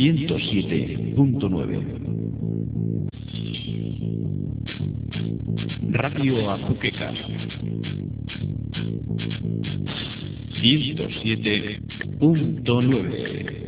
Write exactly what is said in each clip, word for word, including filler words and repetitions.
ciento siete punto nueve. Radio Azuqueca ciento siete punto nueve.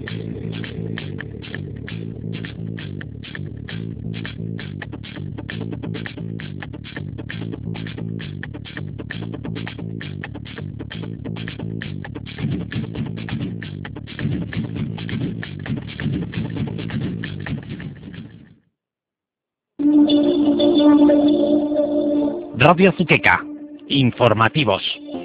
Radio Azuqueca, informativos.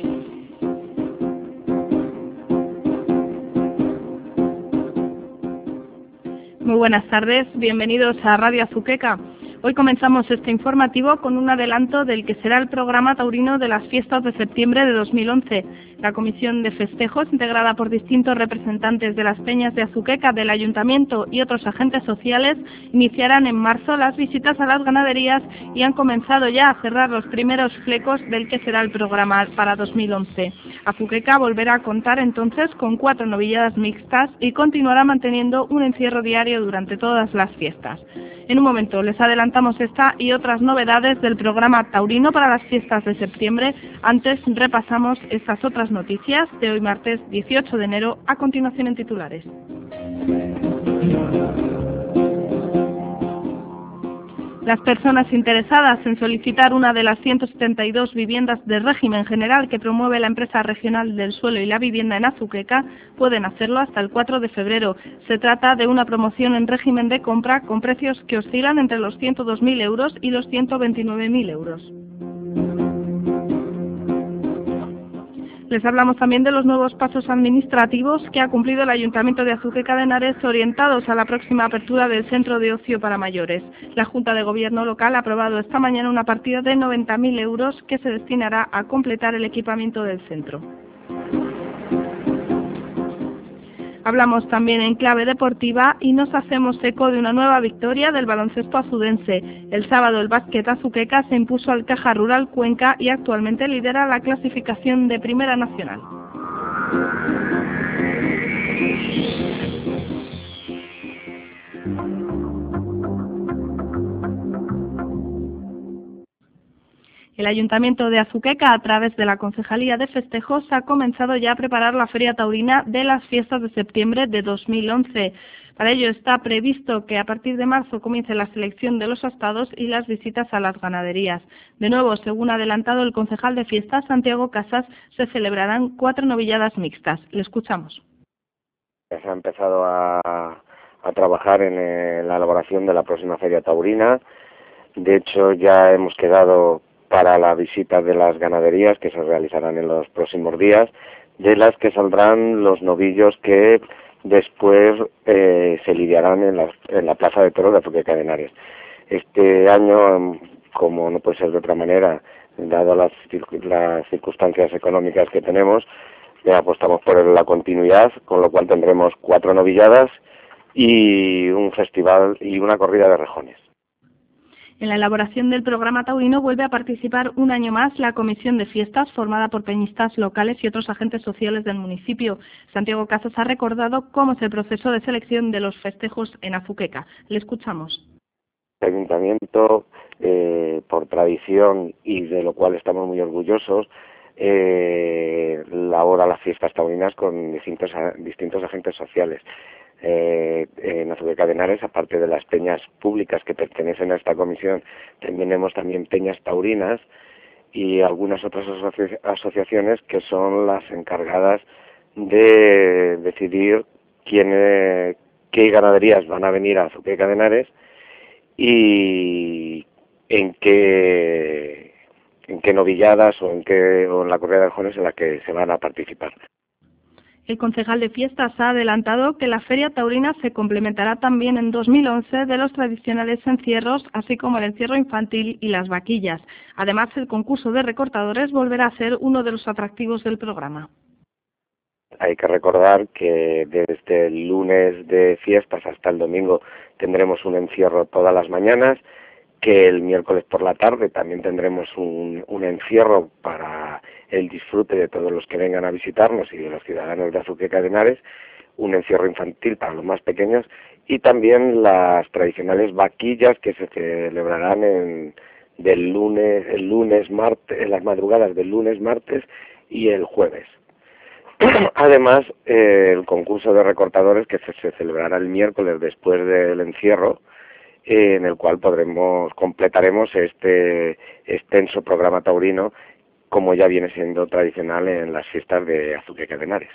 Muy buenas tardes, bienvenidos a Radio Azuqueca. Hoy comenzamos este informativo con un adelanto del que será el programa taurino de las fiestas de septiembre de dos mil once. La Comisión de Festejos, integrada por distintos representantes de las peñas de Azuqueca, del Ayuntamiento y otros agentes sociales, iniciarán en marzo las visitas a las ganaderías y han comenzado ya a cerrar los primeros flecos del que será el programa para dos mil once. Azuqueca volverá a contar entonces con cuatro novilladas mixtas y continuará manteniendo un encierro diario durante todas las fiestas. En un momento les adelantamos esta y otras novedades del programa taurino para las fiestas de septiembre. Antes repasamos estas otras noticias de hoy martes dieciocho de enero, a continuación en titulares. Las personas interesadas en solicitar una de las ciento setenta y dos viviendas de régimen general que promueve la empresa regional del suelo y la vivienda en Azuqueca pueden hacerlo hasta el cuatro de febrero. Se trata de una promoción en régimen de compra con precios que oscilan entre los ciento dos mil euros y los ciento veintinueve mil euros. Les hablamos también de los nuevos pasos administrativos que ha cumplido el Ayuntamiento de Azuqueca de Henares orientados a la próxima apertura del Centro de Ocio para Mayores. La Junta de Gobierno local ha aprobado esta mañana una partida de noventa mil euros que se destinará a completar el equipamiento del centro. Hablamos también en clave deportiva y nos hacemos eco de una nueva victoria del baloncesto azudense. El sábado el básquet Azuqueca se impuso al Caja Rural Cuenca y actualmente lidera la clasificación de Primera Nacional. El Ayuntamiento de Azuqueca, a través de la Concejalía de Festejos, ha comenzado ya a preparar la Feria Taurina de las fiestas de septiembre de dos mil once. Para ello está previsto que a partir de marzo comience la selección de los astados y las visitas a las ganaderías. De nuevo, según ha adelantado el concejal de fiestas, Santiago Casas, se celebrarán cuatro novilladas mixtas. Le escuchamos. Se ha empezado a, a trabajar en eh, la elaboración de la próxima Feria Taurina. De hecho, ya hemos quedado para la visita de las ganaderías que se realizarán en los próximos días, de las que saldrán los novillos que después eh, se lidiarán en la, en la Plaza de Toros de Azuqueca de Henares. Este año, como no puede ser de otra manera, dado las, las circunstancias económicas que tenemos, ya apostamos por la continuidad, con lo cual tendremos cuatro novilladas y un festival y una corrida de rejones. En la elaboración del programa taurino vuelve a participar un año más la Comisión de Fiestas, formada por peñistas locales y otros agentes sociales del municipio. Santiago Casas ha recordado cómo es el proceso de selección de los festejos en Azuqueca. Le escuchamos. El Ayuntamiento, eh, por tradición y de lo cual estamos muy orgullosos, eh, elabora las fiestas taurinas con distintos, distintos agentes sociales. Eh, en Azuqueca de Henares, aparte de las peñas públicas que pertenecen a esta comisión, tenemos también peñas taurinas y algunas otras asoci asociaciones que son las encargadas de decidir quién, eh, qué ganaderías van a venir a Azuqueca de Henares y en qué, en qué novilladas o en, qué, o en la corrida de rejones en la que se van a participar. El concejal de fiestas ha adelantado que la Feria Taurina se complementará también en dos mil once de los tradicionales encierros, así como el encierro infantil y las vaquillas. Además, el concurso de recortadores volverá a ser uno de los atractivos del programa. Hay que recordar que desde el lunes de fiestas hasta el domingo tendremos un encierro todas las mañanas, que el miércoles por la tarde también tendremos un, un encierro para el disfrute de todos los que vengan a visitarnos y de los ciudadanos de Azuqueca de Henares, un encierro infantil para los más pequeños y también las tradicionales vaquillas que se celebrarán en, del lunes, el lunes, martes, en las madrugadas del lunes, martes y el jueves. Además, eh, el concurso de recortadores que se, se celebrará el miércoles después del encierro, eh, en el cual podremos completaremos este extenso programa taurino, como ya viene siendo tradicional en las fiestas de Azuqueca de Henares.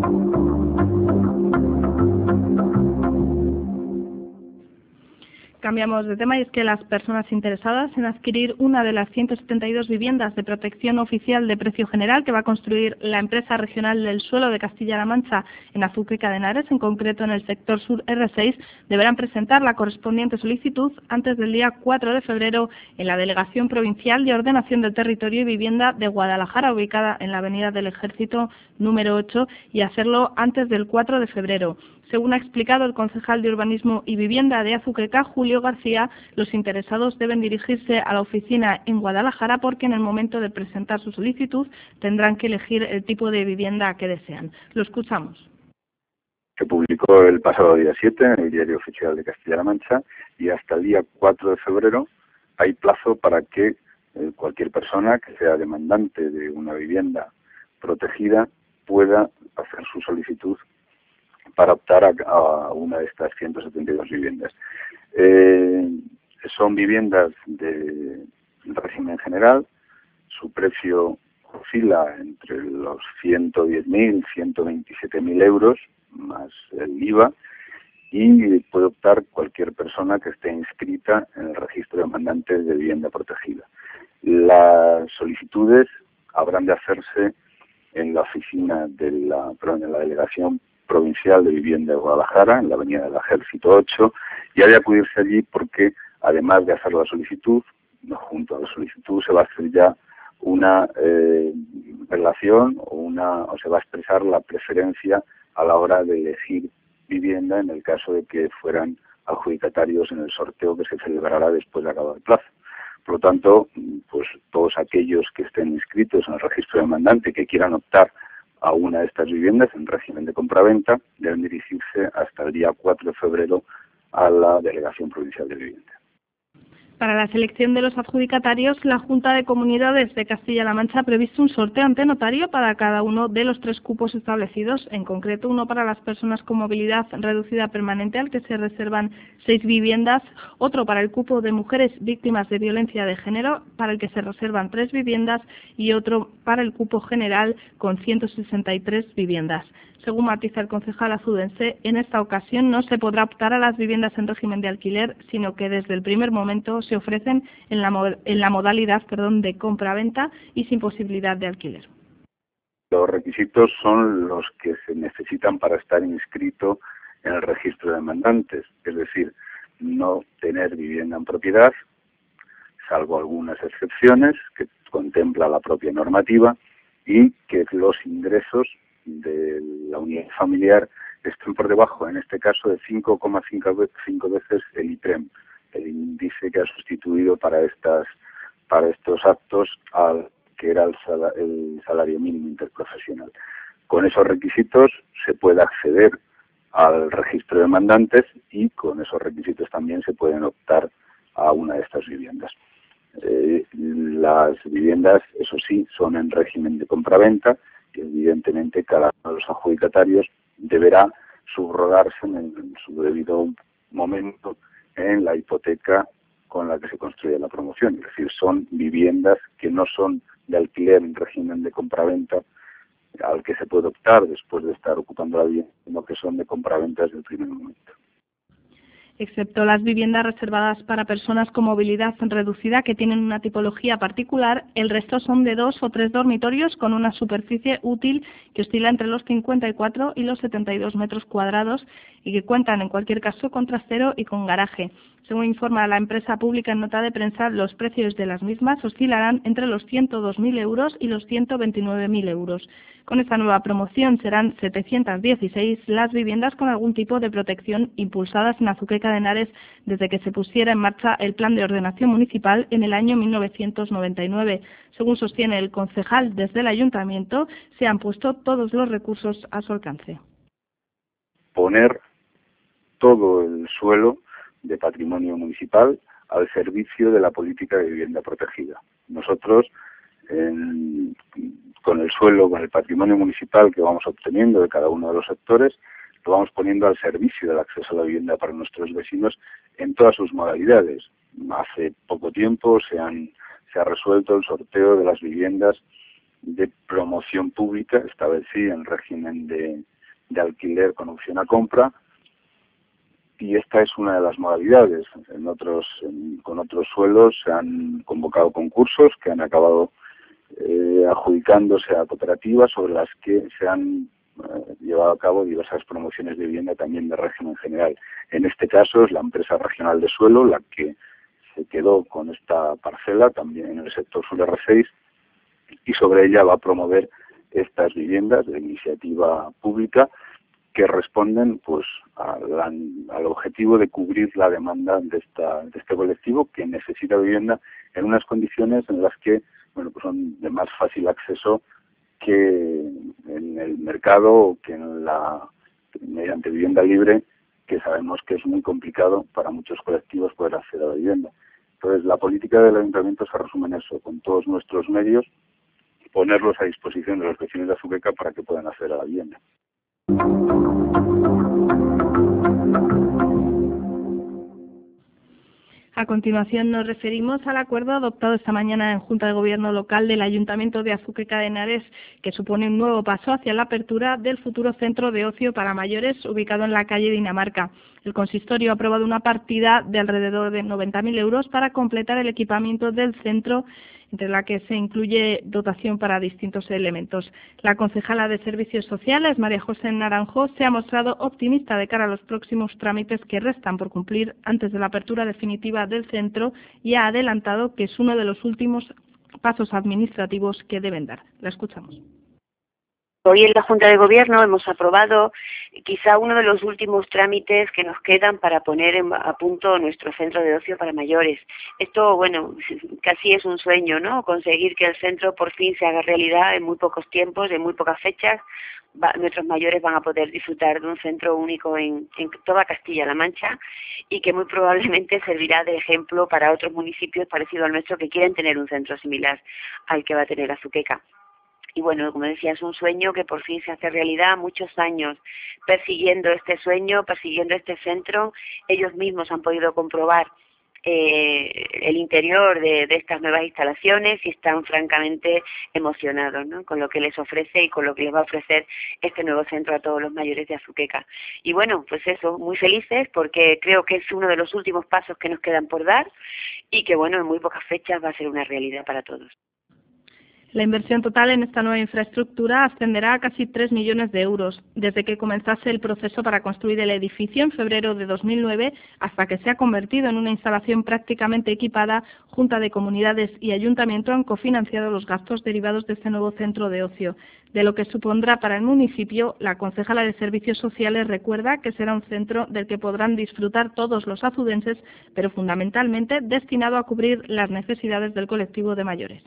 Cambiamos de tema y es que las personas interesadas en adquirir una de las ciento setenta y dos viviendas de protección oficial de precio general que va a construir la empresa regional del suelo de Castilla-La Mancha en Azuqueca de Henares, en concreto en el sector sur erre seis, deberán presentar la correspondiente solicitud antes del día cuatro de febrero en la Delegación Provincial de Ordenación del Territorio y Vivienda de Guadalajara, ubicada en la Avenida del Ejército número ocho, y hacerlo antes del cuatro de febrero. Según ha explicado el concejal de Urbanismo y Vivienda de Azuqueca, Julio García, los interesados deben dirigirse a la oficina en Guadalajara porque en el momento de presentar su solicitud tendrán que elegir el tipo de vivienda que desean. Lo escuchamos. Se publicó el pasado día siete en el Diario Oficial de Castilla-La Mancha y hasta el día cuatro de febrero hay plazo para que eh, cualquier persona que sea demandante de una vivienda protegida pueda hacer su solicitud para optar a, a una de estas ciento setenta y dos viviendas. Eh, son viviendas de régimen general, su precio oscila entre los ciento diez mil, ciento veintisiete mil euros, más el I V A, y puede optar cualquier persona que esté inscrita en el registro de demandantes de vivienda protegida. Las solicitudes habrán de hacerse en la oficina de la, perdón, en la Delegación Provincial de Vivienda de Guadalajara, en la Avenida del Ejército ocho, y ha de acudirse allí porque, además de hacer la solicitud, junto a la solicitud se va a hacer ya una eh, relación o, una, o se va a expresar la preferencia a la hora de elegir vivienda en el caso de que fueran adjudicatarios en el sorteo que se celebrará después de acabado el plazo. Por lo tanto, pues todos aquellos que estén inscritos en el registro demandante que quieran optar a una de estas viviendas en régimen de compraventa deben dirigirse hasta el día cuatro de febrero a la Delegación Provincial de Vivienda. Para la selección de los adjudicatarios, la Junta de Comunidades de Castilla-La Mancha ha previsto un sorteo ante notario para cada uno de los tres cupos establecidos, en concreto uno para las personas con movilidad reducida permanente, al que se reservan seis viviendas, otro para el cupo de mujeres víctimas de violencia de género, para el que se reservan tres viviendas, y otro para el cupo general con ciento sesenta y tres viviendas. Según matiza el concejal azudense, en esta ocasión no se podrá optar a las viviendas en régimen de alquiler, sino que desde el primer momento se ofrecen en la, en la modalidad perdón, de compra-venta y sin posibilidad de alquiler. Los requisitos son los que se necesitan para estar inscrito en el registro de demandantes, es decir, no tener vivienda en propiedad, salvo algunas excepciones que contempla la propia normativa, y que los ingresos de la unidad familiar estén por debajo, en este caso, de cinco coma cinco veces el I P R E M, el índice que ha sustituido para estas para estos actos al que era el, sal, el salario mínimo interprofesional. Con esos requisitos se puede acceder al registro de demandantes y con esos requisitos también se pueden optar a una de estas viviendas. Eh, las viviendas, eso sí, son en régimen de compraventa, que evidentemente cada uno de los adjudicatarios deberá subrogarse en, en su debido momento en la hipoteca con la que se construye la promoción. Es decir, son viviendas que no son de alquiler en régimen de compraventa al que se puede optar después de estar ocupando la vivienda, sino que son de compraventa desde el primer momento. Excepto las viviendas reservadas para personas con movilidad reducida que tienen una tipología particular, el resto son de dos o tres dormitorios con una superficie útil que oscila entre los cincuenta y cuatro y los setenta y dos metros cuadrados y que cuentan en cualquier caso con trastero y con garaje. Según informa la empresa pública en nota de prensa, los precios de las mismas oscilarán entre los ciento dos mil euros y los ciento veintinueve mil euros. Con esta nueva promoción serán setecientas dieciséis las viviendas con algún tipo de protección impulsadas en Azuqueca de Henares desde que se pusiera en marcha el Plan de Ordenación Municipal en el año mil novecientos noventa y nueve. Según sostiene el concejal, desde el Ayuntamiento se han puesto todos los recursos a su alcance. poner todo el suelo de patrimonio municipal al servicio de la política de vivienda protegida. Nosotros, en, con el suelo, con el patrimonio municipal que vamos obteniendo de cada uno de los sectores, lo vamos poniendo al servicio del acceso a la vivienda para nuestros vecinos en todas sus modalidades. Hace poco tiempo se, han, se ha resuelto el sorteo de las viviendas de promoción pública, esta vez sí en régimen de, de alquiler con opción a compra, y esta es una de las modalidades. En otros, en, con otros suelos se han convocado concursos que han acabado eh, adjudicándose a cooperativas sobre las que se han eh, llevado a cabo diversas promociones de vivienda también de régimen general. En este caso es la empresa regional de suelo la que se quedó con esta parcela también en el sector sur R seis y sobre ella va a promover estas viviendas de iniciativa pública que responden pues a la, al objetivo de cubrir la demanda de esta de este colectivo que necesita vivienda en unas condiciones en las que bueno pues son de más fácil acceso que en el mercado o que en la mediante vivienda libre, que sabemos que es muy complicado para muchos colectivos poder acceder a la vivienda. Entonces la política del ayuntamiento se resume en eso, con todos nuestros medios ponerlos a disposición de los vecinos de Azuqueca para que puedan acceder a la vivienda. A continuación nos referimos al acuerdo adoptado esta mañana en Junta de Gobierno Local del Ayuntamiento de Azuqueca de Henares, que supone un nuevo paso hacia la apertura del futuro centro de ocio para mayores ubicado en la calle Dinamarca. El consistorio ha aprobado una partida de alrededor de noventa mil euros para completar el equipamiento del centro, entre la que se incluye dotación para distintos elementos. La concejala de Servicios Sociales, María José Naranjo, se ha mostrado optimista de cara a los próximos trámites que restan por cumplir antes de la apertura definitiva del centro y ha adelantado que es uno de los últimos pasos administrativos que deben dar. La escuchamos. Hoy en la Junta de Gobierno hemos aprobado quizá uno de los últimos trámites que nos quedan para poner en, a punto nuestro centro de ocio para mayores. Esto, bueno, casi es un sueño, ¿no? Conseguir que el centro por fin se haga realidad en muy pocos tiempos, en muy pocas fechas. Va, nuestros mayores van a poder disfrutar de un centro único en, en toda Castilla-La Mancha y que muy probablemente servirá de ejemplo para otros municipios parecidos al nuestro que quieren tener un centro similar al que va a tener Azuqueca. Y bueno, como decía, es un sueño que por fin se hace realidad, muchos años persiguiendo este sueño, persiguiendo este centro. Ellos mismos han podido comprobar eh, el interior de, de estas nuevas instalaciones y están francamente emocionados, ¿no?, con lo que les ofrece y con lo que les va a ofrecer este nuevo centro a todos los mayores de Azuqueca. Y bueno, pues eso, muy felices porque creo que es uno de los últimos pasos que nos quedan por dar y que bueno, en muy pocas fechas va a ser una realidad para todos. La inversión total en esta nueva infraestructura ascenderá a casi tres millones de euros. Desde que comenzase el proceso para construir el edificio en febrero de dos mil nueve hasta que se ha convertido en una instalación prácticamente equipada, Junta de Comunidades y Ayuntamiento han cofinanciado los gastos derivados de este nuevo centro de ocio. De lo que supondrá para el municipio, la concejala de Servicios Sociales recuerda que será un centro del que podrán disfrutar todos los azudenses, pero fundamentalmente destinado a cubrir las necesidades del colectivo de mayores.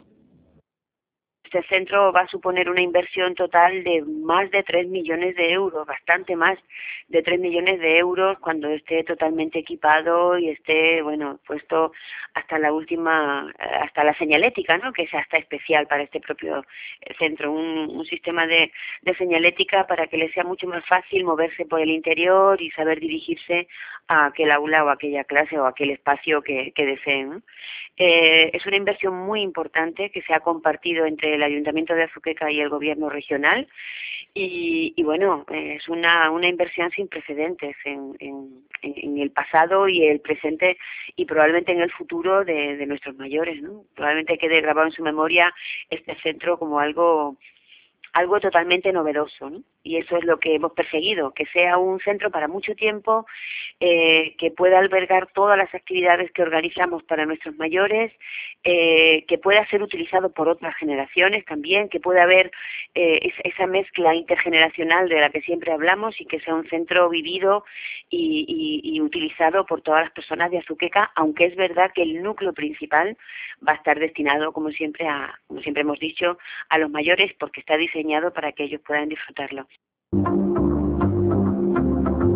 Este centro va a suponer una inversión total de más de tres millones de euros, bastante más de tres millones de euros cuando esté totalmente equipado y esté, bueno, puesto hasta la última, hasta la señalética, ¿no?, que es hasta especial para este propio centro, un, un sistema de, de señalética para que le sea mucho más fácil moverse por el interior y saber dirigirse a aquel aula o a aquella clase o a aquel espacio que, que deseen, ¿no? Eh, es una inversión muy importante que se ha compartido entre el Ayuntamiento de Azuqueca y el Gobierno regional y, y bueno, es una, una inversión sin precedentes en, en, en el pasado y el presente y probablemente en el futuro de, de nuestros mayores, ¿no? Probablemente quede grabado en su memoria este centro como algo algo totalmente novedoso, ¿no? Y eso es lo que hemos perseguido, que sea un centro para mucho tiempo, eh, que pueda albergar todas las actividades que organizamos para nuestros mayores, eh, que pueda ser utilizado por otras generaciones también, que pueda haber eh, esa, esa mezcla intergeneracional de la que siempre hablamos y que sea un centro vivido y, y, y utilizado por todas las personas de Azuqueca, aunque es verdad que el núcleo principal va a estar destinado, como siempre, a, como siempre hemos dicho, a los mayores porque está diseñado para que ellos puedan disfrutarlo.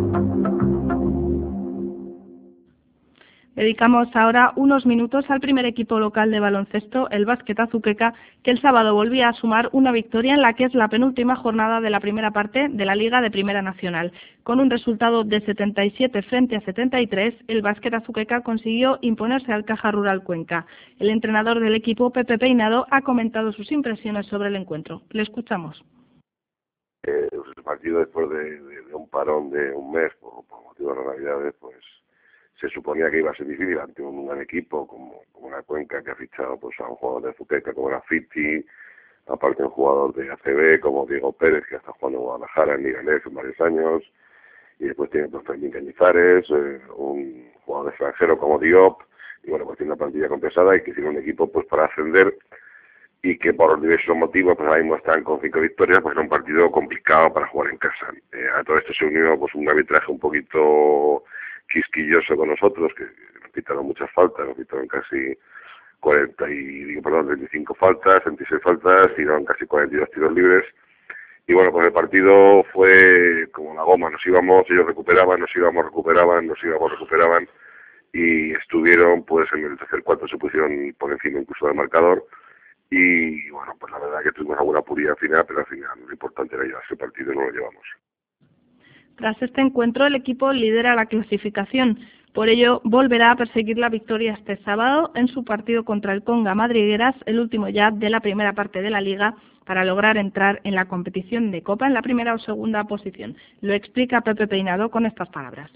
Dedicamos ahora unos minutos al primer equipo local de baloncesto, el Básquet Azuqueca, que el sábado volvía a sumar una victoria en la que es la penúltima jornada de la primera parte de la Liga de Primera Nacional. Con un resultado de setenta y siete frente a setenta y tres, el Básquet Azuqueca consiguió imponerse al Caja Rural Cuenca. El entrenador del equipo, Pepe Peinado, ha comentado sus impresiones sobre el encuentro. Le escuchamos. Eh, el partido después de, de, de un parón de un mes por, por motivo de las Navidades, pues se suponía que iba a ser difícil ante un gran equipo como, como la Cuenca, que ha fichado pues a un jugador de Azuqueca como era Fiti, aparte un jugador de A C B como Diego Pérez, que está jugando en Guadalajara, en Liganés en varios años, y después tiene pues Fermín Cañizares, eh, un jugador extranjero como Diop, y bueno, pues tiene una plantilla compensada y que tiene un equipo pues para ascender, y que por diversos motivos pues ahora mismo están con cinco victorias, pues era un partido complicado para jugar en casa. Eh, a todo esto se unió pues un arbitraje un poquito quisquilloso con nosotros, que nos quitaron muchas faltas, nos quitaron casi cuarenta y, digo, perdón, veinticinco faltas, veintiséis faltas, tiraron casi cuarenta y dos tiros libres, y bueno, pues el partido fue como la goma, nos íbamos, ellos recuperaban, nos íbamos, recuperaban, nos íbamos, recuperaban, y estuvieron pues en el tercer cuarto se pusieron por encima incluso del marcador, y bueno, pues la verdad que tuvimos alguna puridad final, pero al final lo importante era llevarse el partido y no lo llevamos. Tras este encuentro, el equipo lidera la clasificación. Por ello, volverá a perseguir la victoria este sábado en su partido contra el Conga Madrigueras, el último ya de la primera parte de la Liga, para lograr entrar en la competición de Copa en la primera o segunda posición. Lo explica Pepe Peinado con estas palabras.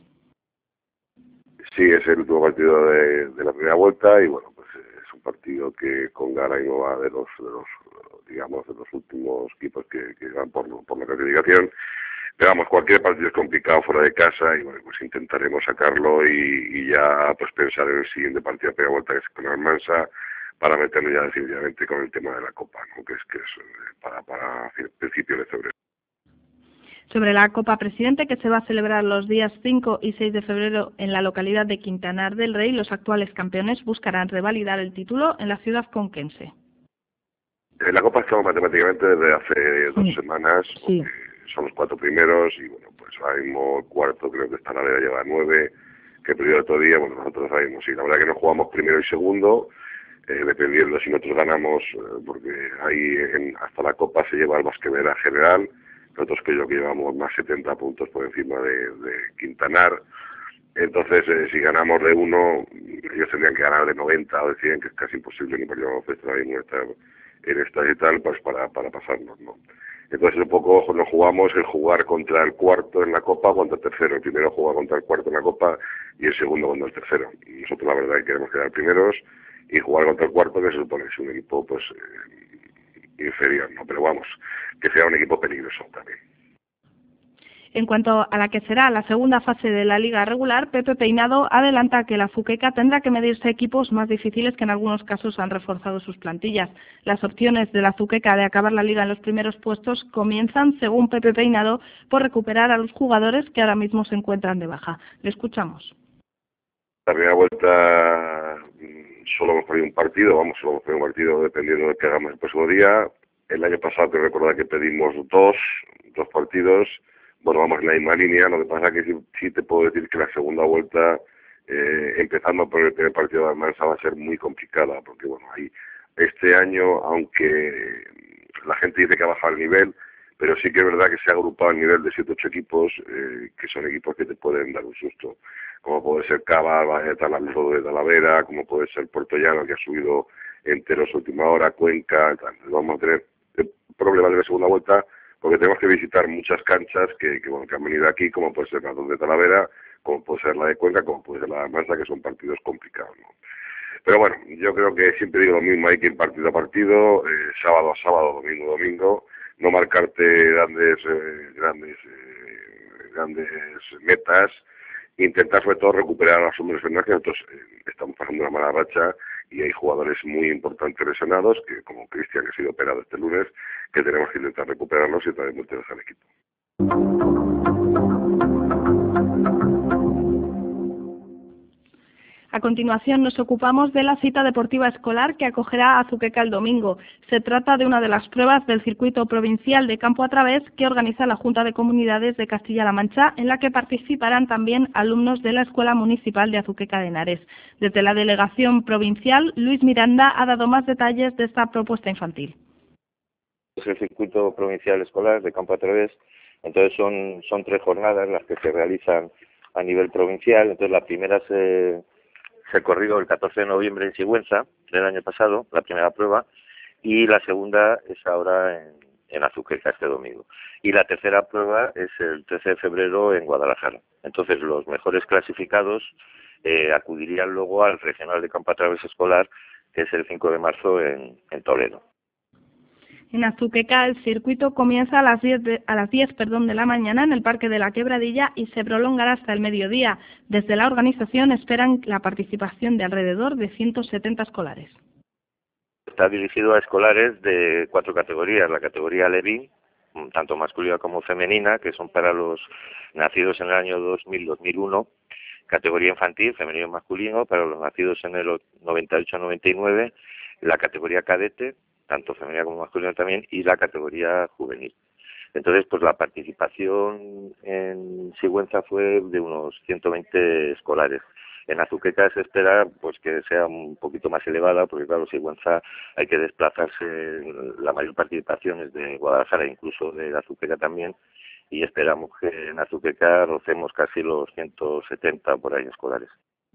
Sí, es el último partido de, de la primera vuelta y bueno, pues es un partido que Conga ahora mismo va de los, de los, digamos, de los últimos equipos que, que van por, por la clasificación. Pero vamos, cualquier partido es complicado fuera de casa y bueno, pues intentaremos sacarlo y, y ya pues pensar en el siguiente partido de primera vuelta, que es con Almansa, para meterlo ya definitivamente con el tema de la Copa, ¿no? Que es que es para, para principios de febrero. Sobre la Copa Presidente, que se va a celebrar los días cinco y seis de febrero en la localidad de Quintanar del Rey, los actuales campeones buscarán revalidar el título en la ciudad conquense. En la Copa estamos matemáticamente desde hace dos sí. semanas, sí. Son los cuatro primeros y bueno, pues ahora mismo el cuarto creo que está la Vera lleva nueve, que perdió el otro día, bueno, nosotros ahora mismo sí, la verdad que no jugamos primero y segundo, eh, dependiendo si nosotros ganamos, eh, porque ahí en, hasta la Copa se lleva el Basquevera general, nosotros creo que llevamos más setenta puntos por encima de, de Quintanar, entonces eh, si ganamos de uno, ellos tendrían que ganar de noventa o de cien, que es casi imposible ni por llevar ahora mismo estar en esta y tal, pues para, para pasarnos, ¿no? Entonces un poco nos jugamos el jugar contra el cuarto en la Copa o contra el tercero. El primero juega contra el cuarto en la Copa y el segundo contra el tercero. Y nosotros la verdad que queremos quedar primeros y jugar contra el cuarto, que se supone que es un equipo pues eh, inferior, ¿no? Pero vamos, que sea un equipo peligroso también. En cuanto a la que será la segunda fase de la Liga regular, Pepe Peinado adelanta que la Azuqueca tendrá que medirse a equipos más difíciles que en algunos casos han reforzado sus plantillas. Las opciones de la Azuqueca de acabar la Liga en los primeros puestos comienzan, según Pepe Peinado, por recuperar a los jugadores que ahora mismo se encuentran de baja. Le escuchamos. La primera vuelta solo hemos perdido un partido, vamos, solo hemos perdido un partido dependiendo de lo que hagamos el próximo día. El año pasado te recordar que pedimos dos, dos partidos. Bueno, vamos en la misma línea, lo que pasa es que sí, sí te puedo decir que la segunda vuelta, eh, empezando por el primer partido de Almansa, va a ser muy complicada, porque bueno, ahí este año, aunque la gente dice que ha bajado el nivel, pero sí que es verdad que se ha agrupado el nivel de siete ocho equipos, eh, que son equipos que te pueden dar un susto, como puede ser Cava, Talavera de Talavera, como puede ser Puerto Llano, que ha subido enteros a última hora, Cuenca, tal. Vamos a tener problemas de la segunda vuelta, porque tenemos que visitar muchas canchas que, que, bueno, que han venido aquí, como puede ser la de Talavera, como puede ser la de Cuenca, como puede ser la de Almansa, que son partidos complicados, ¿no? Pero bueno, yo creo que siempre digo lo mismo, hay que ir partido a partido, eh, sábado a sábado, domingo a domingo, no marcarte grandes eh, grandes eh, grandes metas, intentar sobre todo recuperar a los hombres que nosotros eh, estamos pasando una mala racha y hay jugadores muy importantes lesionados, que como Cristian, que ha sido operado este lunes, que tenemos que intentar recuperarlos y traer muchos al equipo. A continuación nos ocupamos de la cita deportiva escolar que acogerá Azuqueca el domingo. Se trata de una de las pruebas del circuito provincial de campo a través que organiza la Junta de Comunidades de Castilla-La Mancha, en la que participarán también alumnos de la Escuela Municipal de Azuqueca de Henares. Desde la delegación provincial, Luis Miranda ha dado más detalles de esta propuesta infantil. Es el circuito provincial escolar de campo a través, entonces son, son tres jornadas las que se realizan a nivel provincial. Entonces la primera se... Se corrió el catorce de noviembre en Sigüenza del año pasado, la primera prueba, y la segunda es ahora en, en Azuqueca este domingo. Y la tercera prueba es el trece de febrero en Guadalajara. Entonces los mejores clasificados eh, acudirían luego al regional de campo a través escolar, que es el cinco de marzo en, en Toledo. En Azuqueca el circuito comienza a las diez, de, a las diez perdón, de la mañana en el Parque de la Quebradilla y se prolongará hasta el mediodía. Desde la organización esperan la participación de alrededor de ciento setenta escolares. Está dirigido a escolares de cuatro categorías: la categoría Levín, tanto masculina como femenina, que son para los nacidos en el año dos mil dos mil uno, categoría infantil, femenino y masculino, para los nacidos en el noventa y ocho noventa y nueve, la categoría cadete, tanto femenina como masculina también, y la categoría juvenil. Entonces, pues la participación en Sigüenza fue de unos ciento veinte escolares. En Azuqueca se espera pues que sea un poquito más elevada, porque claro, Sigüenza hay que desplazarse, la mayor participación es de Guadalajara, incluso de Azuqueca también, y esperamos que en Azuqueca rocemos casi los ciento setenta por ahí escolares.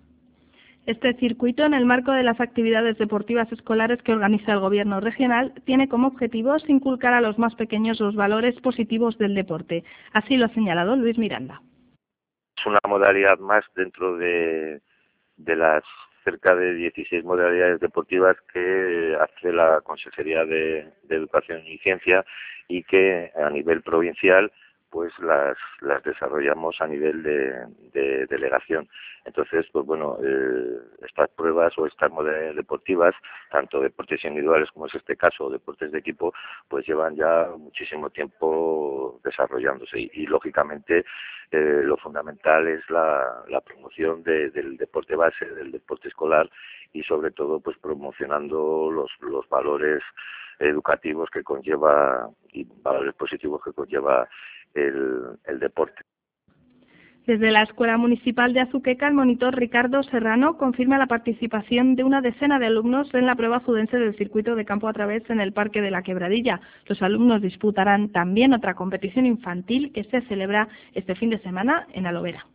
Este circuito, en el marco de las actividades deportivas escolares que organiza el Gobierno regional, tiene como objetivos inculcar a los más pequeños los valores positivos del deporte. Así lo ha señalado Luis Miranda. Es una modalidad más dentro de, de las cerca de dieciséis modalidades deportivas que hace la Consejería de, de Educación y Ciencia y que a nivel provincial pues las, las desarrollamos a nivel de, de delegación. Entonces, pues bueno, eh, estas pruebas o estas modalidades deportivas, tanto deportes individuales como es este caso, o deportes de equipo, pues llevan ya muchísimo tiempo desarrollándose y, y lógicamente, eh, lo fundamental es la, la promoción de, del deporte base, del deporte escolar y sobre todo, pues promocionando los, los valores educativos que conlleva y valores positivos que conlleva El, el deporte. Desde la Escuela Municipal de Azuqueca, el monitor Ricardo Serrano confirma la participación de una decena de alumnos en la prueba azudense del circuito de campo a través en el Parque de la Quebradilla. Los alumnos disputarán también otra competición infantil que se celebra este fin de semana en Alovera.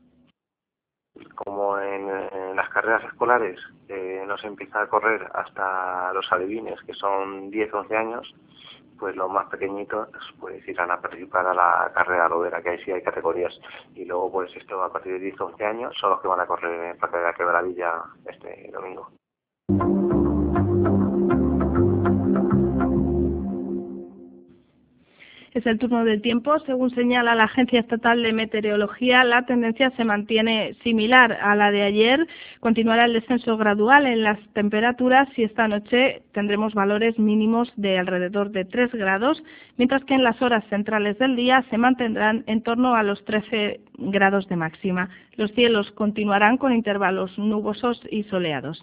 Como en, en las carreras escolares eh, no se empieza a correr hasta los alevines, que son diez o once años, pues los más pequeñitos pues irán a participar a la carrera Alovera, que ahí sí hay categorías, y luego pues esto a partir de diez o once años son los que van a correr en el Parque de la Quebradilla este domingo. Es el turno del tiempo. Según señala la Agencia Estatal de Meteorología, la tendencia se mantiene similar a la de ayer. Continuará el descenso gradual en las temperaturas y esta noche tendremos valores mínimos de alrededor de tres grados, mientras que en las horas centrales del día se mantendrán en torno a los trece grados de máxima. Los cielos continuarán con intervalos nubosos y soleados.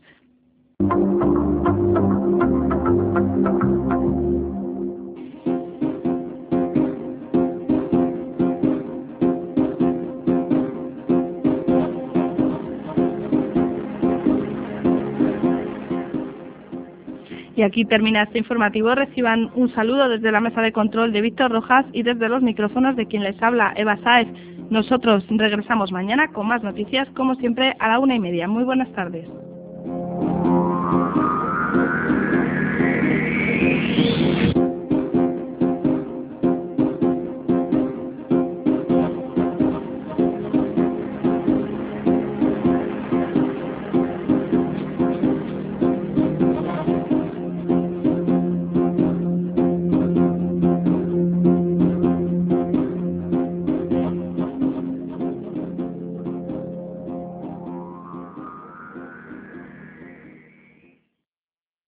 Y aquí termina este informativo. Reciban un saludo desde la mesa de control de Víctor Rojas y desde los micrófonos de quien les habla, Eva Sáez. Nosotros regresamos mañana con más noticias, como siempre, a la una y media. Muy buenas tardes.